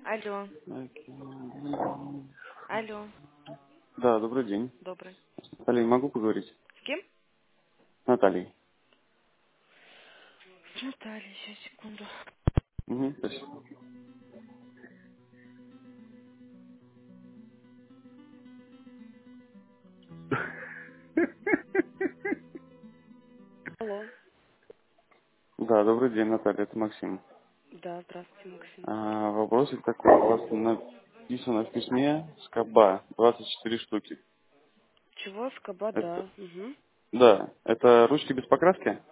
Алло, Окей. алло, Да, добрый день. добрый. С Натальей могу поговорить? С кем? С Натальей. С Натальей, сейчас, секунду. Угу, спасибо. Алло. Да, добрый день, Наталья, это Максим. Да, здравствуйте, Максим. Вопросик такой. У вас написано в письме скоба 24 штуки. Чего? Скоба, Это, да. Угу. да, это ручки без покраски?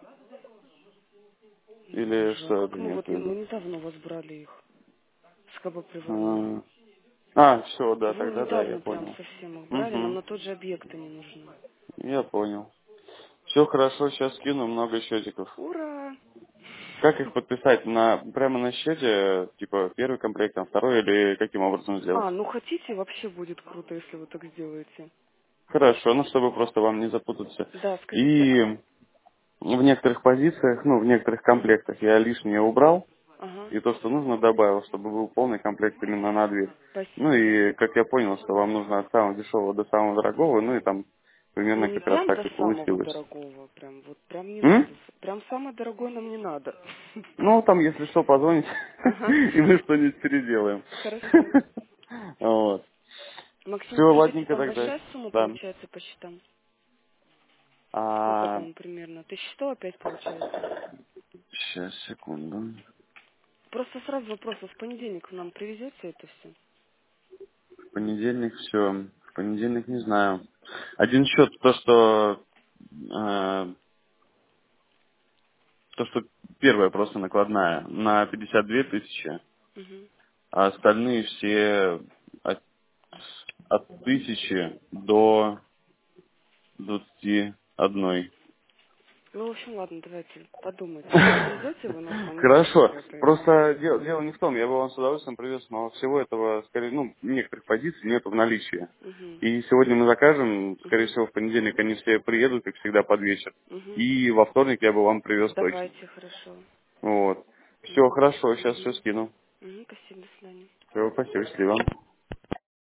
Не Или вижу. А что как это мы имеется вот, в виду? мы недавно у вас брали их. Скоба приварные. Все, да, Ну, тогда да, я недавно прям понял. совсем их брали. Нам Угу, на тот же объект они нужны. я понял. Все хорошо, сейчас скину много счетиков. Ура! Как их подписать? Прямо на счете, типа первый комплект, а второй, или каким образом сделать? А, ну хотите, вообще будет круто, если вы так сделаете. Хорошо, ну чтобы просто вам не запутаться. Да, скажите, И в некоторых позициях, ну, в некоторых Угу. комплектах я лишнее убрал, Ага. и то, что нужно, добавил, чтобы был полный комплект именно на дверь. Ну Спасибо. и как я понял, что вам нужно от самого дешевого до самого дорогого, ну и там Ну, примерно не как раз прям так до и самого получилось. дорогого, прям вот прям не М? надо. Прям самое дорогое нам не надо. Ну, там, если что, позвоните, Ага. и мы что-нибудь переделаем. Хорошо. Вот. Все, Максим, скажите, ладненько там тогда. большая сумма Да. получается по счетам? Сколько А, там примерно? 1100 опять получается? сейчас, секунду. Просто сразу вопрос, а в понедельник вы нам привезете это все? В понедельник все. В понедельник не знаю. Один счет, то, что первая просто накладная на 52 тысячи, Угу. а остальные все от, от 1000 до 21. Ну, в общем, ладно, давайте подумайте. Вот привезете вы нас там Хорошо. это или нет? Просто дело не в том, я бы вам с удовольствием привез, но всего этого, скорее, ну, некоторых позиций нету в наличии. Угу. И сегодня мы закажем, скорее Угу. всего, в понедельник они все приедут, как всегда, под вечер. Угу. И во вторник я бы вам привез точно. Давайте, хорошо. Вот. Все, Угу. хорошо, сейчас все Угу. скину. Угу. Спасибо, до свидания. Все, спасибо, счастливо.